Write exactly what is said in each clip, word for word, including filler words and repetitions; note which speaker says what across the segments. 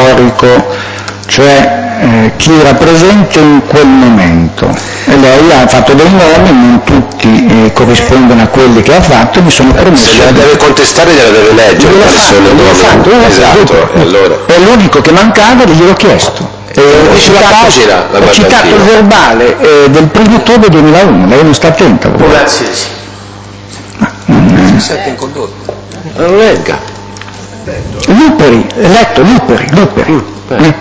Speaker 1: storico, cioè eh, chi era presente in quel momento, e lei ha fatto dei nomi, non tutti eh, corrispondono a quelli che ha fatto, mi sono permesso.
Speaker 2: Se gliela deve contestare gliela deve leggere,
Speaker 1: gliel'ho fatto, gliel'ho fatto, gliel'ho
Speaker 2: esatto,
Speaker 1: fatto.
Speaker 2: allora.
Speaker 1: È l'unico che mancava, gliel'ho chiesto. Eh, ho citato, ho citato il verbale eh, del primo ottobre duemilauno, lei non sta attenta.
Speaker 3: Grazie.
Speaker 2: Sette in condotta. Non legga.
Speaker 1: Luperi, letto, Luperi, Luperi. Eh.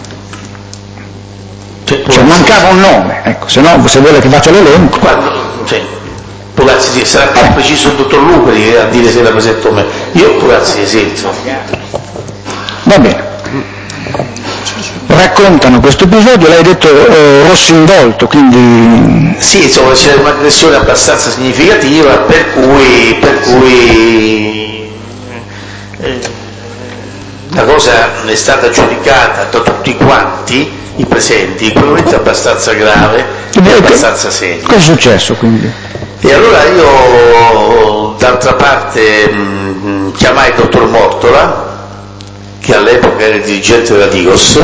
Speaker 1: Cioè mancava un nome, ecco, se no se vuole che faccia l'elenco.
Speaker 3: Cioè, può darsi sì, sarà più preciso il dottor Luperi a dire se la presento o me. Io può darsi di senso.
Speaker 1: Va bene. Raccontano questo episodio, lei ha detto eh, rosso in volto, quindi...
Speaker 3: Sì, insomma c'è un'aggressione abbastanza significativa, per cui, per cui eh, la cosa è stata giudicata da tutti quanti i presenti, in quel momento è abbastanza grave e abbastanza serio.
Speaker 1: Cosa è successo quindi?
Speaker 3: E allora io d'altra parte mh, chiamai il dottor Mortola, che all'epoca era il dirigente della Digos,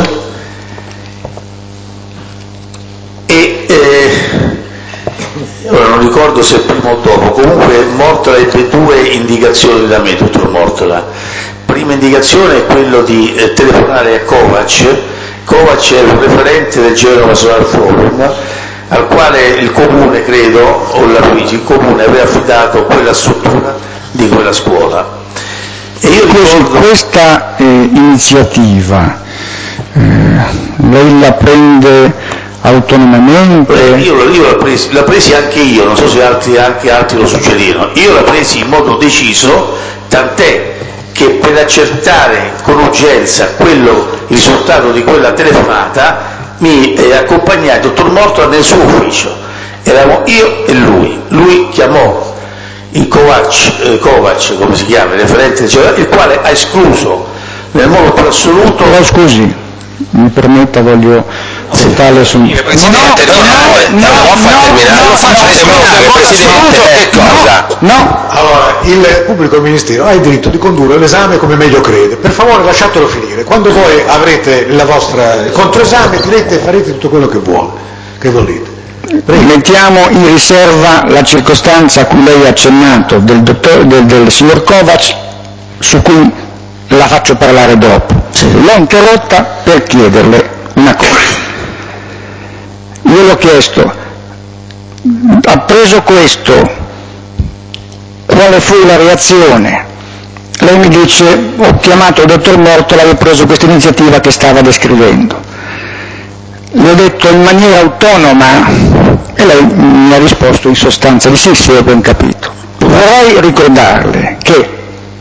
Speaker 3: e eh, ora non ricordo se prima o dopo, comunque Mortola ebbe due indicazioni da me, dottor Mortola. Prima indicazione è quello di eh, telefonare a Kovac. Kovac era un referente del Genova Solar Forum, al quale il comune, credo, o la Luigi, il comune aveva affidato quella struttura di quella scuola. E io ricordo...
Speaker 1: Questa eh, iniziativa eh, lei la prende autonomamente?
Speaker 3: Beh, io, io la, presi, la presi anche io, non so se altri, anche altri lo suggerirono, io la presi in modo deciso, tant'è che per accertare con urgenza quello, il risultato di quella telefonata mi eh, accompagnai il dottor Mortola nel suo ufficio, eravamo io e lui, lui chiamò il Kovac, eh, Kovac come si chiama, il referente del Genova, il quale ha escluso nel modo più assoluto...
Speaker 1: Però scusi, mi permetta, voglio portarle su...
Speaker 2: Il Presidente, no, no, no, no, non fa terminare, lo faccia terminare, Presidente, che cosa?
Speaker 1: No!
Speaker 4: Allora, il pubblico ministero ha il diritto di condurre l'esame come meglio crede. Per favore lasciatelo finire. Quando voi avrete la vostra controesame direte e farete tutto quello che vuole, che volete.
Speaker 1: Prego. Mettiamo in riserva la circostanza a cui lei ha accennato del, dottor, del, del signor Kovac, su cui la faccio parlare dopo. L'ho interrotta per chiederle una cosa. Io l'ho chiesto, appreso questo, quale fu la reazione? Lei mi dice, ho chiamato il dottor Mortola e ho preso questa iniziativa che stava descrivendo. Le ho detto in maniera autonoma e lei mi ha risposto in sostanza di sì, sì, ho ben capito. Vorrei ricordarle che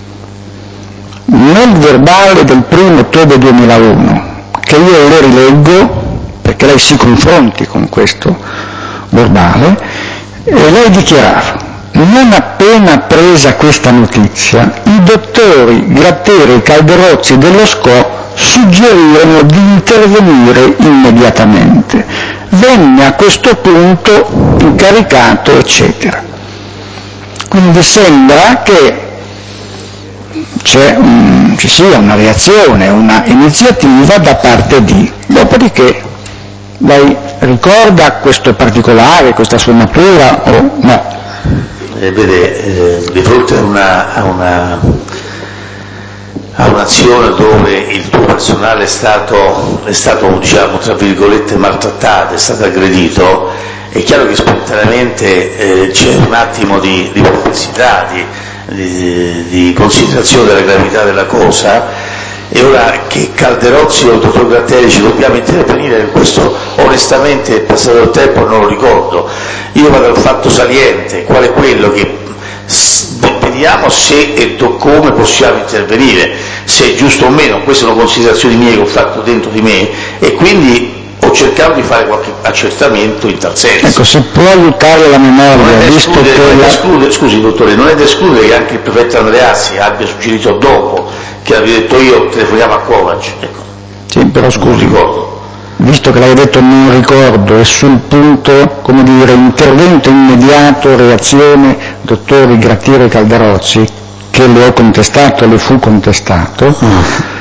Speaker 1: nel verbale del primo ottobre duemilauno, che io le rileggo, perché lei si confronti con questo verbale, e lei dichiarava: non appena presa questa notizia, i dottori Gratteri e Calderozzi dello S C O suggerirono di intervenire immediatamente. Venne a questo punto incaricato, eccetera. Quindi sembra che c'è un, ci sia una reazione, una iniziativa da parte di. Dopodiché lei ricorda questo particolare, questa sua natura o no?
Speaker 3: Eh, vede, eh, di fronte a una, a una a un'azione dove il tuo personale è stato, è stato diciamo, tra virgolette, maltrattato, è stato aggredito, è chiaro che spontaneamente eh, c'è un attimo di, di perplessità, di, di, di considerazione della gravità della cosa, e ora che Calderozzi o il dottor Gratteri ci dobbiamo intervenire, questo onestamente è passato il tempo, non lo ricordo. Io vado al fatto saliente, qual è quello che vediamo se e come possiamo intervenire, se è giusto o meno. Queste sono considerazioni mie che ho fatto dentro di me e quindi ho cercato di fare qualche accertamento in tal senso.
Speaker 1: Ecco, se può aiutare la memoria,
Speaker 3: non è da
Speaker 1: visto
Speaker 3: escludere,
Speaker 1: che
Speaker 3: non è da
Speaker 1: la...
Speaker 3: escludere, scusi dottore, non è da escludere che anche il prefetto Andreassi abbia suggerito dopo che abbia detto io telefoniamo a Kovac. Ecco.
Speaker 1: Sì, però scusi,
Speaker 3: non ricordo.
Speaker 1: Visto che l'hai detto non ricordo, e sul punto, come dire, intervento immediato, reazione, dottori Gratteri e Calderozzi, che le ho contestato, le fu contestato, mm.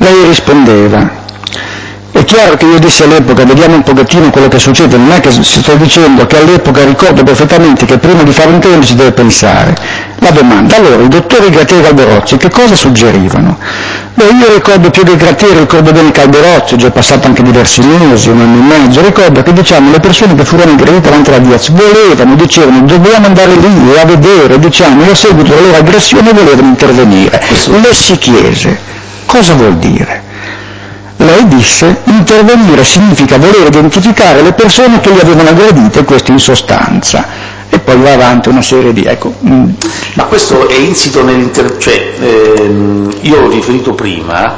Speaker 1: lei rispondeva. È chiaro che io dissi all'epoca, vediamo un pochettino quello che succede, non è che sto dicendo che all'epoca ricordo perfettamente che prima di fare un intervento si deve pensare. La domanda, allora, i dottori Gratteri e Calderozzi che cosa suggerivano? Beh, io ricordo più che Gratteri, ricordo bene Calderozzi, già passato anche diversi mesi, un anno e mezzo, ricordo che diciamo le persone che furono aggredite davanti alla Diaz volevano, dicevano dobbiamo andare lì e a vedere, diciamo, e a seguito della loro aggressione volevano intervenire. Le si chiese, cosa vuol dire? Lei disse, intervenire significa voler identificare le persone che li avevano aggredite, questo in sostanza. E poi va avanti una serie di... ecco. Mm.
Speaker 3: Ma questo è insito nell'inter... cioè, ehm, io ho riferito prima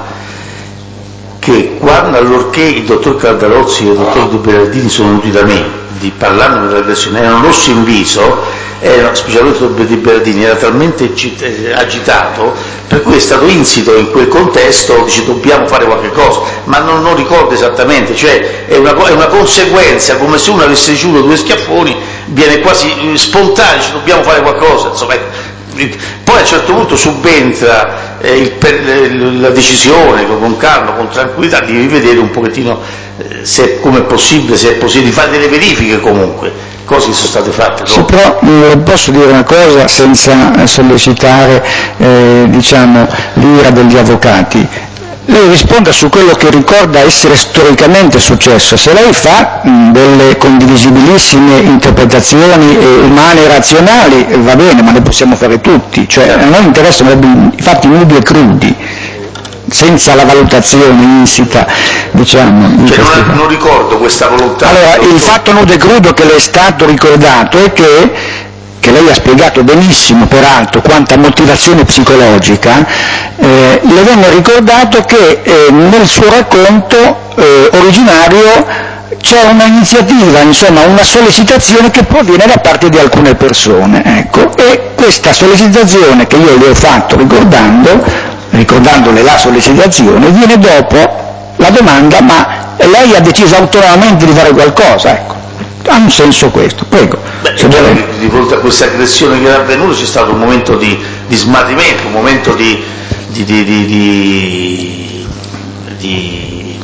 Speaker 3: che quando, allorché il dottor Calderozzi e il dottor De Berardini sono venuti da me di parlarmi dell'aggressione, erano rossi in viso, era, specialmente il dottor De Berardini, era talmente agitato, per cui è stato insito in quel contesto, dice dobbiamo fare qualche cosa, ma non, non ricordo esattamente, cioè è una, è una conseguenza, come se uno avesse ricevuto due schiaffoni, viene quasi spontaneo, dice dobbiamo fare qualcosa, insomma. Poi a un certo punto subentra eh, il, per, la decisione con calma, con tranquillità di rivedere un pochettino eh, se come è possibile, se è possibile, di fare delle verifiche comunque, cose che sono state fatte dopo.
Speaker 1: Sì, però eh, posso dire una cosa senza sollecitare eh, diciamo, l'ira degli avvocati. Lei risponda su quello che ricorda essere storicamente successo. Se lei fa mh, delle condivisibilissime interpretazioni eh, umane e razionali, eh, va bene, ma le possiamo fare tutti. Cioè, a noi interessano i fatti nudi e crudi, senza la valutazione insita, diciamo.
Speaker 3: Cioè, non, non ricordo questa volontà.
Speaker 1: Allora, il fatto nudo e crudo che le è stato ricordato è che che lei ha spiegato benissimo peraltro quanta motivazione psicologica, eh, le venne ricordato che eh, nel suo racconto eh, originario c'è un'iniziativa, insomma una sollecitazione che proviene da parte di alcune persone, ecco, e questa sollecitazione che io le ho fatto ricordando, ricordandole la sollecitazione, viene dopo la domanda ma lei ha deciso autonomamente di fare qualcosa, ecco. Ha un senso questo, prego.
Speaker 3: Beh, deve... di fronte a questa aggressione che era avvenuta c'è stato un momento di, di smarrimento, un momento di, di, di, di, di, di,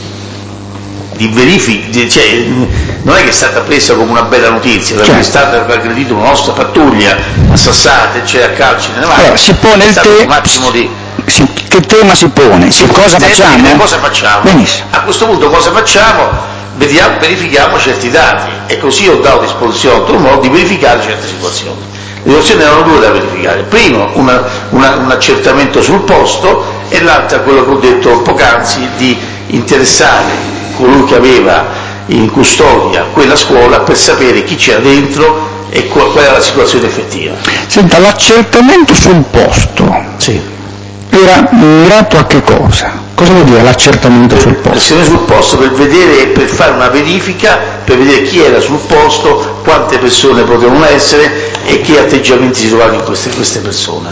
Speaker 3: di verifica, cioè, non è che è stata presa come una bella notizia, perché certo. È stata aggredita una nostra pattuglia a Sassate, c'è a calci nelle mani,
Speaker 1: allora, si pone il te... un attimo di... si... che tema si pone? Si cosa facciamo?
Speaker 3: Cosa facciamo?
Speaker 1: Benissimo.
Speaker 3: A questo punto cosa facciamo? Vediamo, verifichiamo certi dati, e così ho dato disposizione a dottor Moro di verificare certe situazioni. Le situazioni erano due da verificare: primo una, una, un accertamento sul posto, e l'altra, quello che ho detto poc'anzi, di interessare colui che aveva in custodia quella scuola per sapere chi c'era dentro e qual, qual era la situazione effettiva.
Speaker 1: Senta, l'accertamento sul posto
Speaker 3: sì.
Speaker 1: Era mirato a che cosa? Cosa vuol dire l'accertamento sul posto?
Speaker 3: L'azione sul posto per vedere, per fare una verifica, per vedere chi era sul posto, quante persone potevano essere e che atteggiamenti si trovavano in queste, queste persone.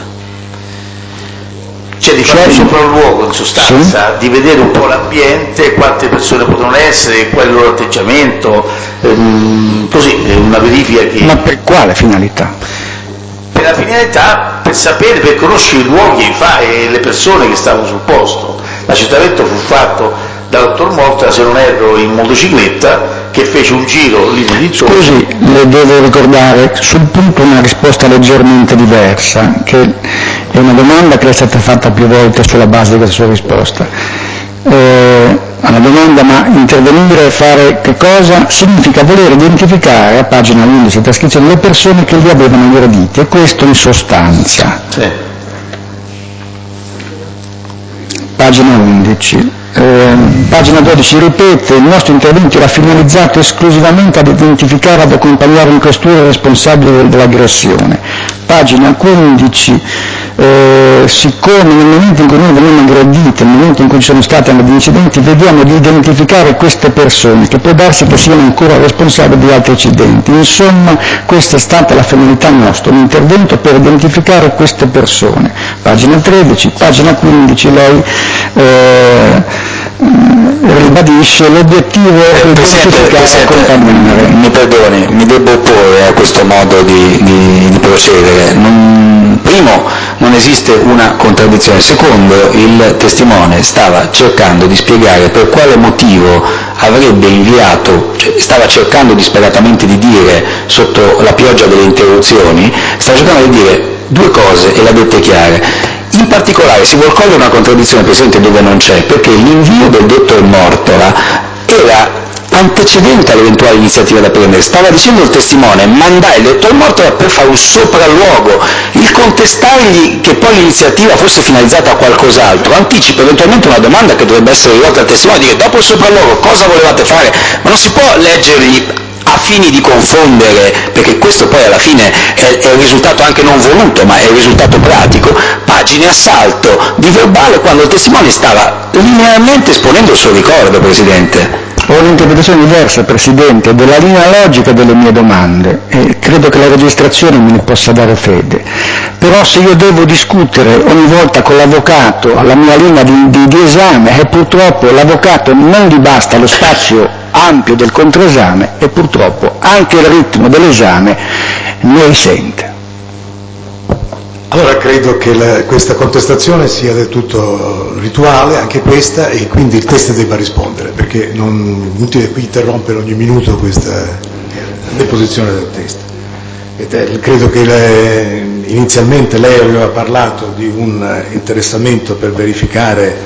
Speaker 3: Cioè di fare un sopralluogo in sostanza, sì. Di vedere un po' l'ambiente, quante persone potevano essere, qual è il loro atteggiamento, ehm, così, una verifica che...
Speaker 1: Ma per quale finalità?
Speaker 3: Per la finalità, per sapere, per conoscere i luoghi e le persone che stavano sul posto. L'accertamento fu fatto dal dottor Morta, se non erro, in motocicletta, che fece un giro lì nel dintorno.
Speaker 1: Scusi, le devo ricordare sul punto una risposta leggermente diversa, che è una domanda che è stata fatta più volte sulla base di questa sua risposta. Eh, alla domanda ma intervenire e fare che cosa significa voler identificare, a pagina undici trascrizione, le persone che li avevano aggrediti, e questo in sostanza.
Speaker 3: Sì.
Speaker 1: Pagina undici. Eh, pagina dodici ripete: il nostro intervento era finalizzato esclusivamente ad identificare, ad accompagnare in questura il responsabile dell'aggressione. Pagina quindici, eh, siccome nel momento in cui noi veniamo aggrediti, nel momento in cui ci sono stati degli incidenti, vediamo di identificare queste persone, che può darsi che siano ancora responsabili di altri incidenti. Insomma, questa è stata la finalità nostra, un intervento per identificare queste persone. Pagina tredici, pagina quindici, lei eh, ribadisce impedisce l'obiettivo
Speaker 5: eh, Presidente, Presidente mi perdoni, mi devo opporre a questo modo di, di, di procedere. Non, primo, non esiste una contraddizione. Secondo, il testimone stava cercando di spiegare per quale motivo avrebbe inviato, cioè stava cercando disperatamente di dire, sotto la pioggia delle interruzioni, stava cercando di dire due cose e le ha dette chiare. In particolare si vuol cogliere una contraddizione, Presidente, dove non c'è, perché l'invio del dottor Mortola era antecedente all'eventuale iniziativa da prendere. Stava dicendo il testimone: mandai il dottor Mortola per fare un sopralluogo. Il contestargli che poi l'iniziativa fosse finalizzata a qualcos'altro anticipa eventualmente una domanda che dovrebbe essere rivolta al testimone, dire: dopo il sopralluogo cosa volevate fare? Ma non si può leggergli a fini di confondere, perché questo poi alla fine è, è il risultato anche non voluto, ma è il risultato pratico, pagine a salto di verbale quando il testimone stava linearmente esponendo il suo ricordo, Presidente.
Speaker 1: Ho un'interpretazione diversa, Presidente, della linea logica delle mie domande e credo che la registrazione me ne possa dare fede. Però se io devo discutere ogni volta con l'avvocato la mia linea di, di, di esame, e purtroppo l'avvocato non gli basta lo spazio ampio del controesame e purtroppo anche il ritmo dell'esame ne risente.
Speaker 4: Allora credo che la, questa contestazione sia del tutto rituale, anche questa, e quindi il test debba rispondere, perché non è inutile qui interrompere ogni minuto questa deposizione del test. E te, credo che le, inizialmente lei aveva parlato di un interessamento per verificare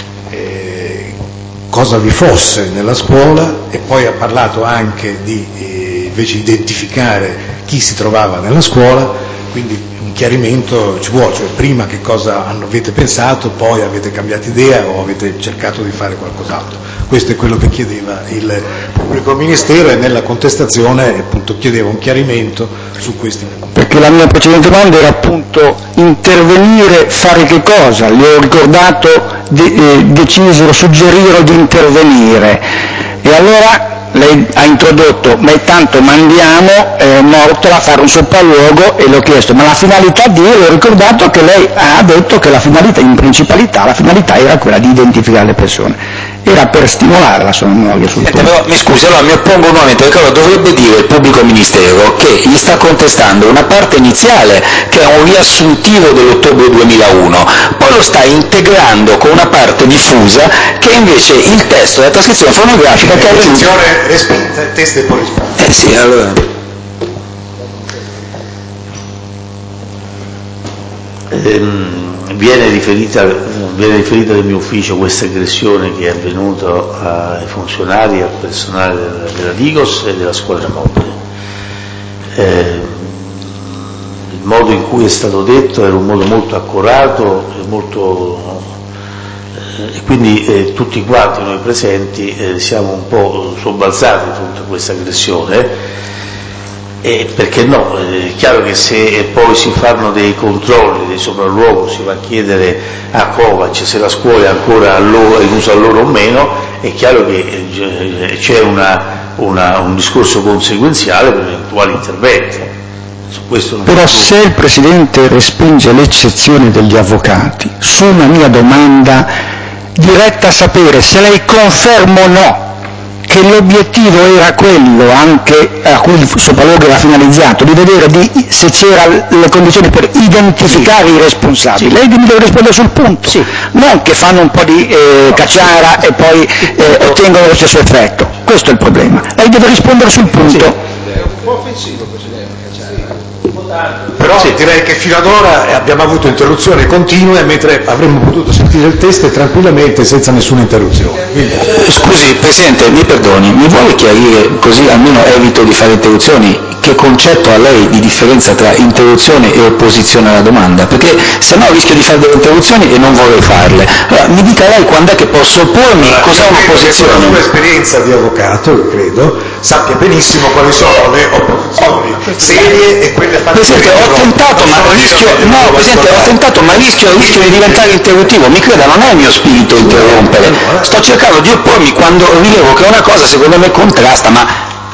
Speaker 4: eh, cosa vi fosse nella scuola, e poi ha parlato anche di eh, invece identificare chi si trovava nella scuola, quindi un chiarimento ci vuole, cioè prima che cosa avete pensato, poi avete cambiato idea o avete cercato di fare qualcos'altro. Questo è quello che chiedeva il pubblico ministero, e nella contestazione appunto chiedeva un chiarimento su questi punti.
Speaker 1: Perché la mia precedente domanda era appunto intervenire, fare che cosa? Le ho ricordato, de- eh, decisero, suggerirono di intervenire, e allora lei ha introdotto: ma tanto mandiamo eh, Mortola a fare un sopralluogo, e le ho chiesto: ma la finalità di, le ho ricordato che lei ha detto che la finalità, in principalità, la finalità era quella di identificare le persone. Era per stimolare la sua memoria sul punto.
Speaker 5: Però, mi scusi, allora mi oppongo nuovamente, perché allora dovrebbe dire il pubblico ministero che gli sta contestando una parte iniziale che è un riassuntivo dell'ottobre duemilauno, poi lo sta integrando con una parte diffusa che è invece il testo della trascrizione fonografica che è
Speaker 4: posizione respinta, il test è poi risposto.
Speaker 5: Eh sì, allora.
Speaker 3: Ehm, viene riferita, viene riferita dal mio ufficio questa aggressione che è avvenuta ai funzionari e al personale della, della Digos e della squadra mobile. Eh, il modo in cui è stato detto era un modo molto accorato e molto eh, e quindi eh, tutti quanti noi presenti eh, siamo un po' sobbalzati di fronte a questa aggressione. Eh, perché no? È chiaro che se poi si fanno dei controlli, dei sopralluoghi, si va a chiedere a Kovac se la scuola è ancora in uso a loro o meno, è chiaro che eh, c'è una, una, un discorso conseguenziale per eventuali interventi. Su questo non
Speaker 1: Però se il Presidente respinge l'eccezione degli avvocati, su una mia domanda diretta a sapere se lei conferma o no che l'obiettivo era quello, anche a cui il sopralluogo era finalizzato, di vedere di, se c'erano le condizioni per identificare sì. i responsabili. Sì. Lei mi deve rispondere sul punto, sì. non che fanno un po' di eh, cacciara e poi eh, ottengono lo stesso effetto. Questo è il problema. Lei deve rispondere sul punto.
Speaker 4: Sì. È un po' offensivo, Presidente, cacciara. Però sì. direi che fino ad ora abbiamo avuto interruzioni continue, mentre avremmo potuto sentire il test tranquillamente senza nessuna interruzione. Quindi...
Speaker 5: Scusi Presidente, mi perdoni, mi vuole chiarire, così almeno evito di fare interruzioni, che concetto ha lei di differenza tra interruzione e opposizione alla domanda? Perché se no rischio di fare delle interruzioni e non vorrei farle. Allora mi dica lei quando è che posso oppormi, allora, cos'è un'opposizione?
Speaker 4: Con la sua esperienza di avvocato, credo, sappia benissimo quali sono le opposizioni serie e quelle fatte.
Speaker 5: Presidente, ho tentato, ma rischio, no, Presidente, ho tentato, ma rischio, rischio di diventare interruttivo. Mi creda, non è il mio spirito interrompere. Sto cercando di oppormi quando rilevo che una cosa secondo me contrasta, ma è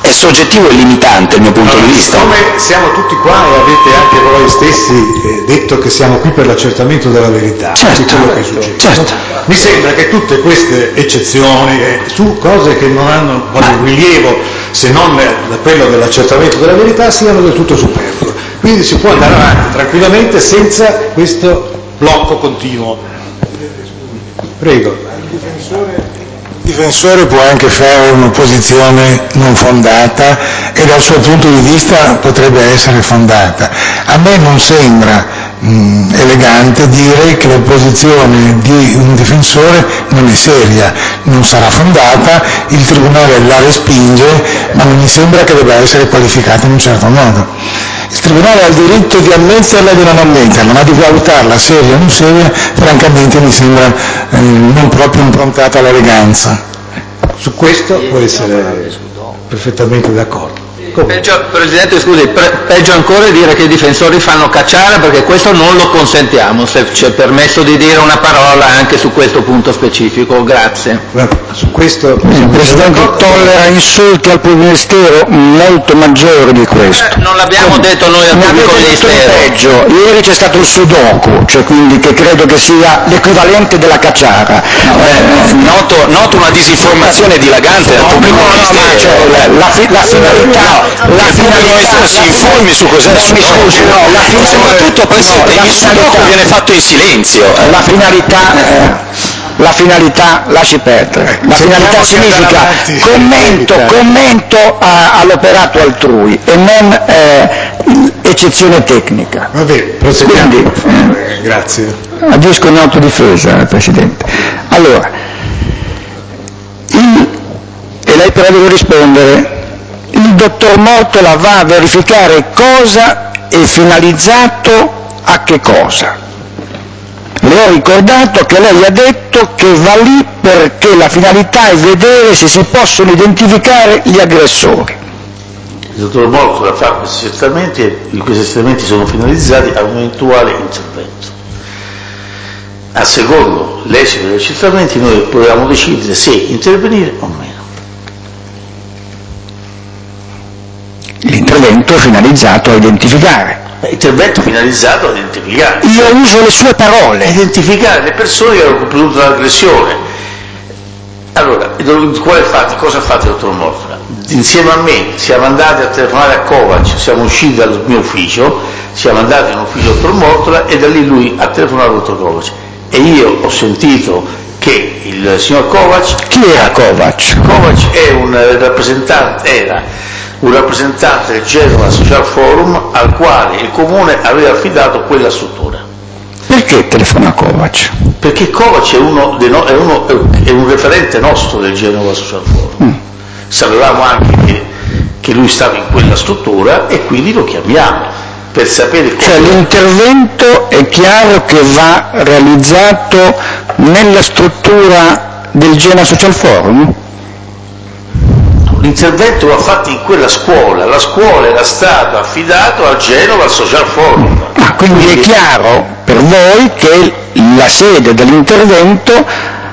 Speaker 5: è soggettivo e limitante il mio punto
Speaker 4: allora,
Speaker 5: di vista.
Speaker 4: Come siamo tutti qua e avete anche voi stessi eh, detto che siamo qui per l'accertamento della verità,
Speaker 5: certo,
Speaker 4: di quello che succede.
Speaker 5: Certo.
Speaker 4: Mi sembra che tutte queste eccezioni eh, su cose che non hanno un rilievo se non da quello dell'accertamento della verità siano del tutto superflue. Quindi si può andare avanti tranquillamente senza questo blocco continuo. Prego.
Speaker 6: Il difensore può anche fare un'opposizione non fondata e dal suo punto di vista potrebbe essere fondata. A me non sembra mh, elegante dire che l'opposizione di un difensore non è seria, non sarà fondata, il Tribunale la respinge, ma non mi sembra che debba essere qualificata in un certo modo. Il Tribunale ha il diritto di ammetterla e di non ammetterla, ma di valutarla seria o non seria, francamente mi sembra eh, non proprio improntata all'eleganza.
Speaker 4: Su questo può essere perfettamente d'accordo.
Speaker 7: Peggio, Presidente, scusi, pre- peggio ancora è dire che i difensori fanno cacciare, perché questo non lo consentiamo, se c'è permesso di dire una parola anche su questo punto specifico. Grazie.
Speaker 4: Su questo
Speaker 1: il Presidente tollera insulti al pubblico ministero molto maggiori di questo.
Speaker 7: Eh, non l'abbiamo Come? detto noi al
Speaker 1: ne
Speaker 7: pubblico ministero.
Speaker 1: Peggio, ieri c'è stato il sudoku, cioè quindi che credo che sia l'equivalente della cacciara.
Speaker 5: No, eh, noto, noto una disinformazione dilagante dal pubblico
Speaker 1: no,
Speaker 5: ministero.
Speaker 1: No, cioè, la, la, la finalità,
Speaker 5: no, la finalità si informi su cos'è il sudoku,
Speaker 1: no, la
Speaker 5: finalità, soprattutto Presidente, no, il sudoku viene fatto in silenzio.
Speaker 1: Eh. La finalità, eh, la finalità lasci perdere, la finalità significa commento, commento a, all'operato altrui e non eh, eccezione tecnica.
Speaker 4: Va bene, proseguiamo.
Speaker 1: Quindi,
Speaker 4: eh, grazie.
Speaker 1: Agisco in autodifesa, Presidente. Allora, il, e lei però deve rispondere. Il dottor Mortola va a verificare cosa è finalizzato a che cosa. Le ho ricordato che lei ha detto che va lì perché la finalità è vedere se si possono identificare gli aggressori.
Speaker 3: Il dottor Mortola fa questi accertamenti e questi accertamenti sono finalizzati a un eventuale intervento. A secondo l'esito degli accertamenti noi proviamo a decidere se intervenire o meno.
Speaker 1: L'intervento è finalizzato a identificare.
Speaker 3: Intervento finalizzato a identificare.
Speaker 1: Io uso le sue parole.
Speaker 3: Identificare le persone che hanno compiuto l'aggressione. Allora, qual è fatto? Cosa ha fatto il dottor Mortola? Insieme a me siamo andati a telefonare a Kovac, siamo usciti dal mio ufficio, siamo andati in un ufficio del dottor Mortola e da lì lui ha telefonato al dottor Kovac. E io ho sentito che il signor Kovac...
Speaker 1: Chi era Kovac?
Speaker 3: Kovac è un rappresentante, era... un rappresentante del Genova Social Forum al quale il Comune aveva affidato quella struttura.
Speaker 1: Perché telefona a Kovac?
Speaker 3: Perché Kovac è, uno dei no, è, uno, è un referente nostro del Genova Social Forum. Mm. Sapevamo anche che, che lui stava in quella struttura e quindi lo chiamiamo per sapere come...
Speaker 1: Cioè l'intervento è chiaro che va realizzato nella struttura del Genova Social Forum?
Speaker 3: L'intervento va fatto in quella scuola, la scuola era stata affidata al Genova Social Forum.
Speaker 1: Ah, quindi, quindi è chiaro per voi che la sede dell'intervento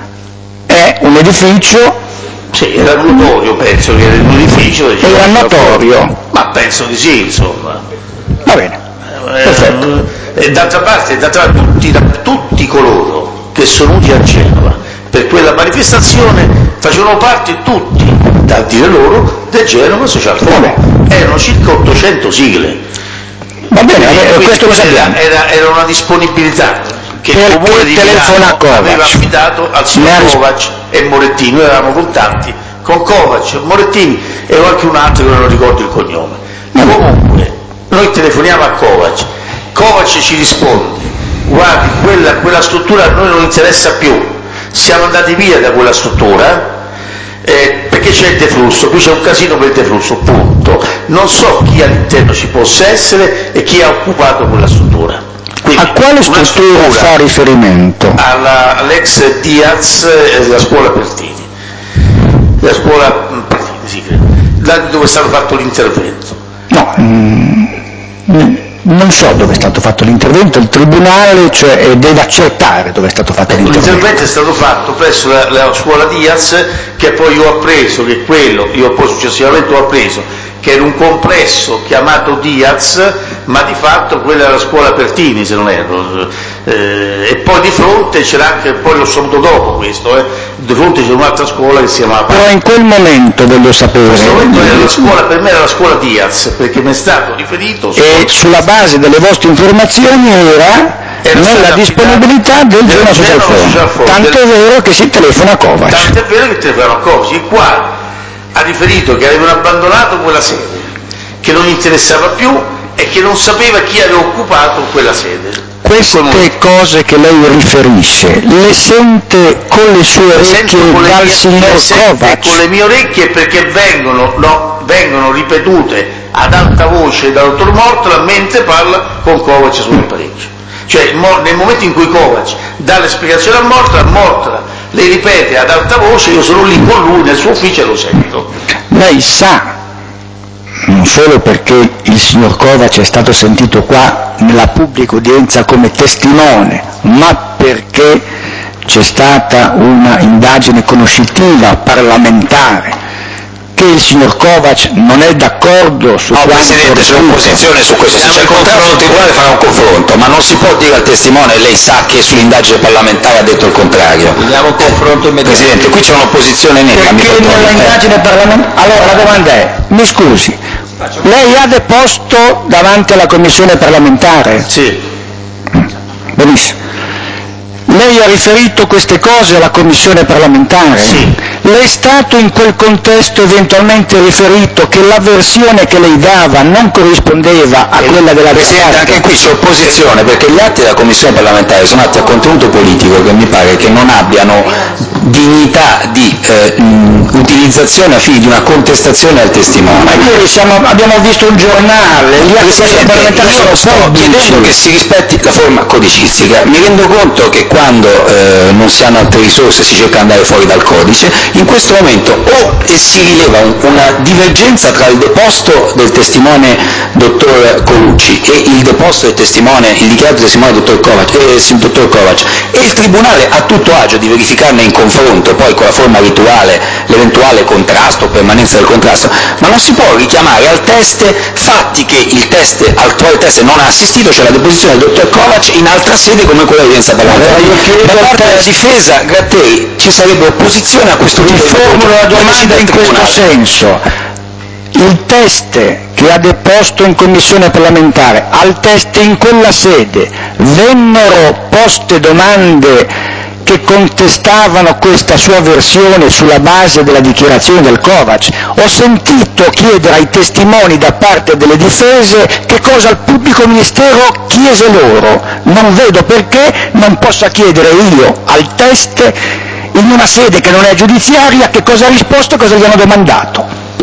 Speaker 1: è un edificio?
Speaker 3: Sì, era notorio, penso che era un edificio del
Speaker 1: Era notorio?
Speaker 3: Ma penso di sì, insomma.
Speaker 1: Va bene, perfetto.
Speaker 3: Eh, d'altra parte, d'altra parte tutti, da, tutti coloro che sono venuti a Genova per quella manifestazione facevano parte tutti, da dire loro, del Genova Social Forum. Erano circa ottocento sigle.
Speaker 1: Va bene, quindi, questo lo sappiamo.
Speaker 3: Era, era una disponibilità che
Speaker 1: per
Speaker 3: il Comune di Milano aveva affidato al signor Kovac e Morettini. Noi eravamo contanti con Kovac, Morettini e anche un altro che non ricordo il cognome. Comunque, noi telefoniamo a Kovac, Kovac ci risponde: guardi, quella, quella struttura a noi non interessa più, siamo andati via da quella struttura eh, perché c'è il deflusso, qui c'è un casino per il deflusso, punto. Non so chi all'interno ci possa essere e chi ha occupato quella struttura. Quindi,
Speaker 1: a quale struttura, struttura fa riferimento?
Speaker 3: Alla, all'ex Diaz, eh, la scuola Pertini, la scuola Pertini, sì, credo, là dove è stato fatto l'intervento.
Speaker 1: No, mm, non so dove è stato fatto l'intervento, il Tribunale cioè, deve accertare dove è stato fatto
Speaker 3: ecco,
Speaker 1: l'intervento.
Speaker 3: L'intervento è stato fatto presso la, la scuola Diaz, che poi io ho appreso che quello, io poi successivamente ho appreso che era un complesso chiamato Diaz, ma di fatto quella era la scuola Pertini, se non erro, eh, e poi di fronte c'era anche, poi l'ho saputo dopo questo, eh, di fronte c'era un'altra scuola che si chiamava...
Speaker 1: Però in quel momento voglio sapere... In
Speaker 3: questo momento era la scuola, per me era la scuola Diaz, perché mi è stato riferito...
Speaker 1: E sulla base delle vostre informazioni era... Era nella disponibilità del Genoa Social Forum, tanto è vero che si telefona a Kovac.
Speaker 3: Tanto è vero che telefonano a Kovac, il quale ha riferito che avevano abbandonato quella sede, che non interessava più e che non sapeva chi aveva occupato quella sede.
Speaker 1: Queste cose che lei riferisce le sente con le sue orecchie dal mie, signor Kovac?
Speaker 3: Con le mie orecchie, perché vengono, no, vengono ripetute ad alta voce dal dottor Mortola mentre parla con Kovac sull'apparecchio. Cioè nel momento in cui Kovac dà le spiegazioni a Mortola, Mortola le ripete ad alta voce, io sono lì con lui nel suo ufficio e lo sento.
Speaker 1: Lei sa, non solo perché il signor Kovac è stato sentito qua nella pubblica udienza come testimone, ma perché c'è stata una indagine conoscitiva parlamentare, che il signor Kovac non è d'accordo su
Speaker 5: no,
Speaker 1: quanto...
Speaker 5: Presidente, c'è un'opposizione su questo, se c'è il contrario il Tribunale farà un confronto, ma non si può dire al testimone, lei sa che sull'indagine parlamentare ha detto il contrario.
Speaker 7: Vogliamo un confronto immediato.
Speaker 5: Presidente, qui c'è un'opposizione netta.
Speaker 1: Perché nell'indagine parlamentare... Allora la domanda è, mi scusi, lei ha deposto davanti alla commissione parlamentare?
Speaker 3: Sì.
Speaker 1: Benissimo. Lei ha riferito queste cose alla commissione parlamentare?
Speaker 3: Sì.
Speaker 1: Le è stato in quel contesto eventualmente riferito che la versione che lei dava non corrispondeva a quella della
Speaker 5: Presidente, anche qui c'è opposizione, perché gli atti della commissione parlamentare sono atti a contenuto politico che mi pare che non abbiano dignità di eh, mh, utilizzazione a fini di una contestazione al testimone.
Speaker 1: Ma ieri siamo, abbiamo visto un giornale, gli atti parlamentari sono
Speaker 5: sto chiedendo che si rispetti la forma codicistica. Mi rendo conto che quando eh, non si hanno altre risorse si cerca di andare fuori dal codice. In questo momento o si rileva un, una divergenza tra il deposto del testimone dottor Colucci e il deposto del testimone, il dichiarato testimone dottor Kovac, eh, il dottor Kovac, e il Tribunale ha tutto agio di verificarne in confronto poi con la forma rituale l'eventuale contrasto o permanenza del contrasto, ma non si può richiamare al test fatti che il test, al quale test non ha assistito, cioè la deposizione del dottor Kovac in altra sede come quella di udienza parlamentare. Da parte della difesa, Gratteri, ci sarebbe opposizione a questo tipo di
Speaker 1: formulo la domanda in questo senso. Il test che ha deposto in commissione parlamentare, al test in quella sede vennero poste domande che contestavano questa sua versione sulla base della dichiarazione del Kovac? Ho sentito chiedere ai testimoni da parte delle difese che cosa il pubblico ministero chiese loro. Non vedo perché non possa chiedere io al test in una sede che non è giudiziaria che cosa ha risposto e cosa gli hanno domandato.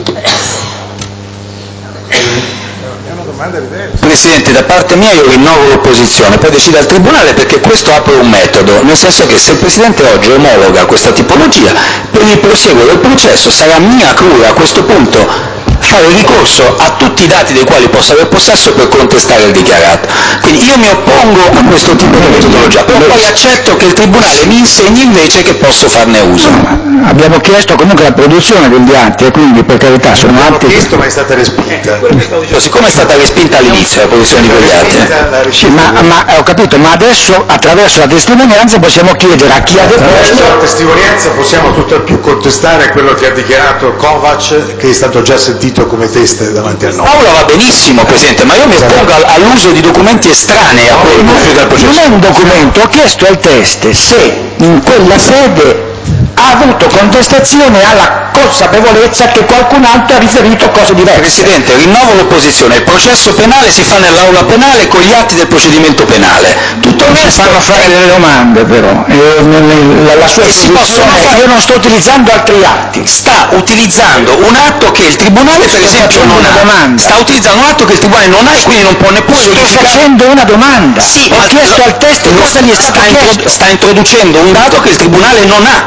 Speaker 5: Presidente, da parte mia io rinnovo l'opposizione, poi decide al Tribunale, perché questo apre un metodo, nel senso che se il Presidente oggi omologa questa tipologia, per il prosieguo del processo sarà mia cura a questo punto fare ricorso a tutti i dati dei quali possa aver possesso per contestare il dichiarato. Quindi io mi oppongo a questo tipo di metodologia, però poi accetto che il Tribunale mi insegni invece che posso farne uso.
Speaker 1: Abbiamo chiesto comunque la produzione degli atti e quindi per carità sono
Speaker 4: Abbiamo
Speaker 1: atti...
Speaker 4: chiesto ma è stata respinta.
Speaker 5: Siccome è stata respinta all'inizio la produzione di quegli atti.
Speaker 1: Sì, ma, ma ho capito, ma adesso attraverso la testimonianza possiamo chiedere a chi ha deposto...
Speaker 4: Attraverso la testimonianza possiamo tutt'al più contestare quello che ha dichiarato Kovac, che è stato già sentito come test davanti a noi.
Speaker 5: Paola va benissimo, Presidente, ma io mi oppongo all'uso di documenti estranei a quello del processo.
Speaker 1: Non è un documento, ho chiesto al test se in quella sede ha avuto contestazione alla consapevolezza che qualcun altro ha riferito cose diverse.
Speaker 5: Presidente, rinnovo l'opposizione, il processo penale si fa nell'aula penale con gli atti del procedimento penale. Tutto il resto
Speaker 1: fanno fare delle domande però, e la, la sua posizione fare... io non sto utilizzando altri atti.
Speaker 5: Sta utilizzando un atto che il Tribunale per esempio non ha.
Speaker 1: Domanda.
Speaker 5: Sta utilizzando un atto che il Tribunale non ha e quindi non può neppure
Speaker 1: sto
Speaker 5: verificare.
Speaker 1: Sto facendo una domanda.
Speaker 5: Sì,
Speaker 1: ho chiesto
Speaker 5: lo,
Speaker 1: al test cosa gli è stato
Speaker 5: sta,
Speaker 1: chiesto.
Speaker 5: sta introducendo un dato che il Tribunale non ha e quindi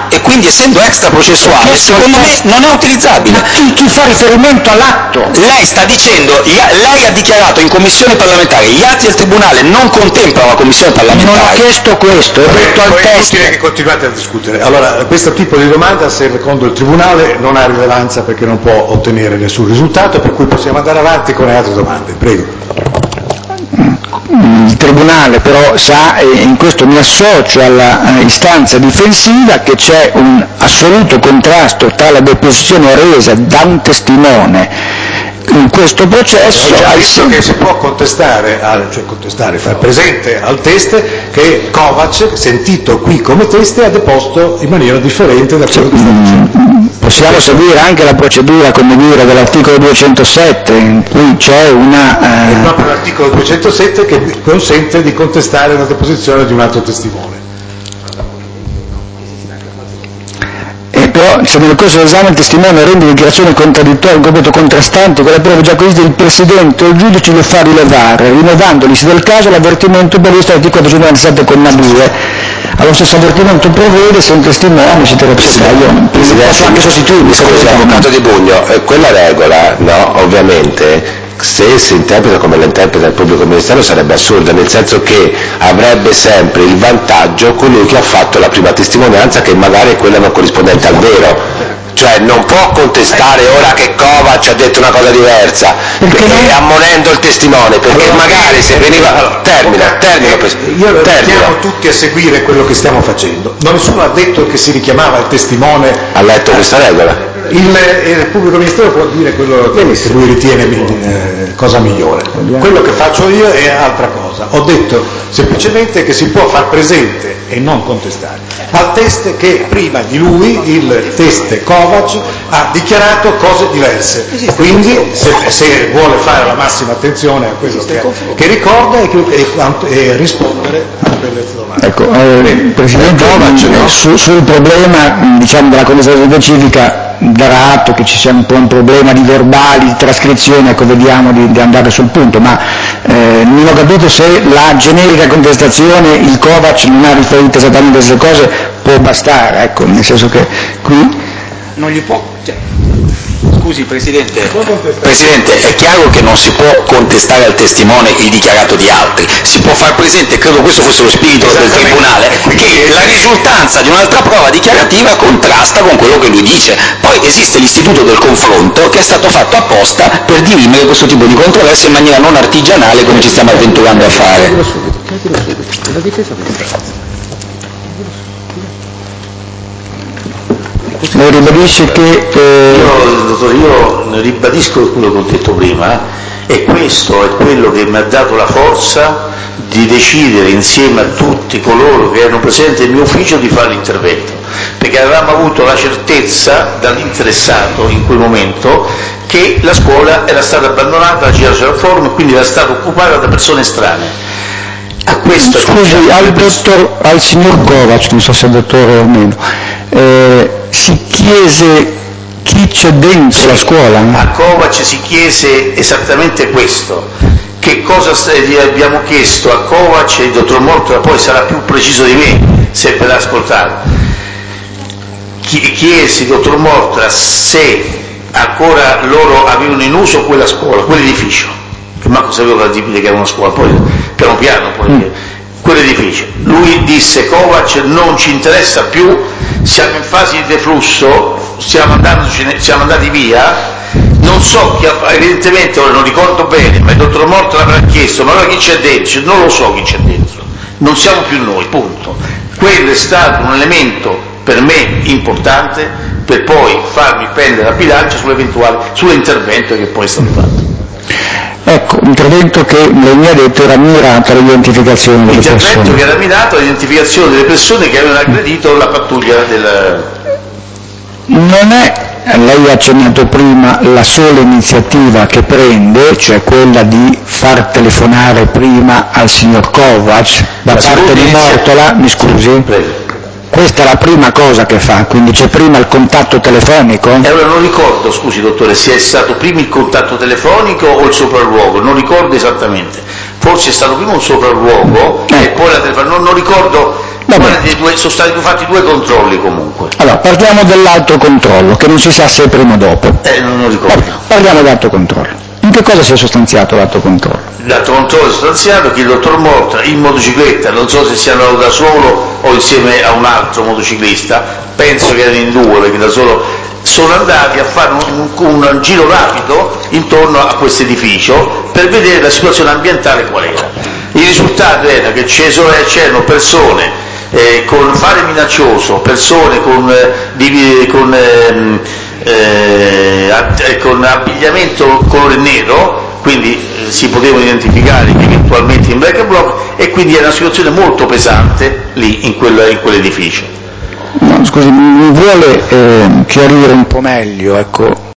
Speaker 5: quindi essendo extraprocessuale secondo me non è utilizzabile.
Speaker 1: Chi, chi fa riferimento all'atto?
Speaker 5: Lei sta dicendo, lei ha dichiarato in commissione parlamentare, gli atti del Tribunale non contemplano la commissione parlamentare.
Speaker 1: Non ho chiesto questo, ho detto al
Speaker 4: È
Speaker 1: testo.
Speaker 4: inutile che continuate a discutere. Allora, questo tipo di domanda, secondo il Tribunale, non ha rilevanza perché non può ottenere nessun risultato, per cui possiamo andare avanti con le altre domande. Prego.
Speaker 1: Il Tribunale però sa, e in questo mi associo alla istanza difensiva, che c'è un assoluto contrasto tra la deposizione resa da un testimone in questo processo.
Speaker 4: Ho già
Speaker 1: al
Speaker 4: visto
Speaker 1: sen-
Speaker 4: che si può contestare, al- cioè contestare, far presente al teste che Kovac, sentito qui come teste, ha deposto in maniera differente da quello che sta dicendo.
Speaker 1: Possiamo seguire anche la procedura, come dire, dell'articolo duecentosette, in cui c'è una...
Speaker 4: È
Speaker 1: eh,
Speaker 4: proprio l'articolo duecentosette che consente di contestare la deposizione di un altro testimone.
Speaker 1: E però, se nel corso dell'esame il testimone rende dichiarazioni contraddittorie, in completo contrastanti con le prove già acquisite, il Presidente o il giudice lo fa rilevare, rinnovandogli, se del caso, l'avvertimento previsto all'articolo quattrocentonovantasette comma due. Allo stesso avvertimento prevede, se un testimone, eccetera, eccetera. Io posso anche sostituirmi.
Speaker 2: Scusi, avvocato Di Bugno, eh, quella regola, no, ovviamente, se si interpreta come la interpreta il pubblico ministero sarebbe assurda, nel senso che avrebbe sempre il vantaggio colui che ha fatto la prima testimonianza, che magari è quella non corrispondente al vero. Cioè non può contestare ora che Kovac ha detto una cosa diversa, perché perché ammonendo il testimone, perché
Speaker 4: Allora,
Speaker 2: magari se veniva...
Speaker 4: allora,
Speaker 2: termina, termina,
Speaker 4: Io
Speaker 2: termina.
Speaker 4: invitiamo tutti a seguire quello che stiamo facendo. Non nessuno ha detto che si richiamava il testimone.
Speaker 2: Ha letto questa regola?
Speaker 4: Il, il pubblico ministero può dire quello che, che lui ritiene eh, cosa migliore. Quello che faccio io è altra cosa. Ho detto semplicemente che si può far presente e non contestare al teste che prima di lui il teste Kovac ha dichiarato cose diverse. Quindi se, se vuole fare la massima attenzione a quello che, che ricorda e, che, e, e rispondere a quelle domande.
Speaker 1: Ecco, eh, Presidente,
Speaker 4: Kovac, no?
Speaker 1: su, sul problema, diciamo, della contestazione specifica, darà atto che ci sia un po' un problema di verbali, di trascrizione, ecco, vediamo di, di andare sul punto, ma eh, non ho capito se la generica contestazione, il Kovac non ha riferito esattamente queste cose, può bastare, ecco, nel senso che qui...
Speaker 5: Non gli può... Cioè, scusi Presidente, Presidente, è chiaro che non si può contestare al testimone il dichiarato di altri, si può far presente, credo questo fosse lo spirito del Tribunale, che la risultanza di un'altra prova dichiarativa contrasta con quello che lui dice. Poi esiste l'istituto del confronto che è stato fatto apposta per dirimere questo tipo di controversie in maniera non artigianale come ci stiamo avventurando a fare.
Speaker 1: Lei ribadisce che... Eh...
Speaker 3: Io, dottore, io ribadisco quello che ho detto prima, e questo è quello che mi ha dato la forza di decidere insieme a tutti coloro che erano presenti nel mio ufficio di fare l'intervento, perché avevamo avuto la certezza dall'interessato in quel momento che la scuola era stata abbandonata, c'era il forum e quindi era stata occupata da persone estranee. A questo
Speaker 1: Scusi, al, dottor, al signor Kovac, non so se è dottore o meno, eh, si chiese chi c'è dentro
Speaker 3: sì,
Speaker 1: la scuola?
Speaker 3: A Kovac si chiese esattamente questo. Che cosa gli abbiamo chiesto a Kovac, e il dottor Mortola poi sarà più preciso di me se verrà ascoltato. Chiesi il dottor Mortola se ancora loro avevano in uso quella scuola, quell'edificio, che manco sapeva che era una scuola, poi piano piano poi mm. quell'edificio. Lui disse: Kovac non ci interessa più, siamo in fase di deflusso, stiamo, andando, siamo andati via. Non so chi ha, evidentemente ora non ricordo bene, ma il dottor Morto l'avrà chiesto: ma allora chi c'è dentro? Non lo so chi c'è dentro, non siamo più noi, punto. Quello è stato un elemento per me importante per poi farmi pendere la bilancia sull'eventuale, sull'intervento che poi è stato fatto.
Speaker 1: Ecco, intervento che lei mi ha detto era mirato all'identificazione delle persone.
Speaker 3: L'intervento che era mirato all'identificazione delle persone che avevano aggredito la pattuglia del...
Speaker 1: Non è, lei ha accennato prima, la sola iniziativa che prende, cioè quella di far telefonare prima al signor Kovac da la parte di Mortola, mi scusi?
Speaker 3: Prego.
Speaker 1: Questa è la prima cosa che fa, quindi c'è prima il contatto telefonico?
Speaker 3: E allora non ricordo, scusi dottore, se è stato prima il contatto telefonico o il sopralluogo, non ricordo esattamente. forse è stato prima un sopralluogo eh. e poi la telefonata, non, non ricordo, due, sono stati fatti due controlli comunque.
Speaker 1: Allora, partiamo dell'altro controllo, che non si sa se è prima o dopo.
Speaker 3: Eh, non, non ricordo.
Speaker 1: Parliamo dell'altro controllo. In che cosa si è sostanziato l'altro controllo?
Speaker 3: L'altro controllo è sostanziato che il dottor Morta in motocicletta, non so se sia andato da solo o insieme a un altro motociclista, penso che erano in due perché da solo, sono andati a fare un, un, un giro rapido intorno a questo edificio per vedere la situazione ambientale qual era. Il risultato era che c'erano persone eh, con fare minaccioso, persone con, eh, di, con ehm, Eh, con abbigliamento colore nero, quindi eh, si potevano identificare eventualmente in black bloc, e quindi era una situazione molto pesante lì in, quel, in quell'edificio.
Speaker 1: No, scusi, mi vuole eh, chiarire un po' meglio, ecco,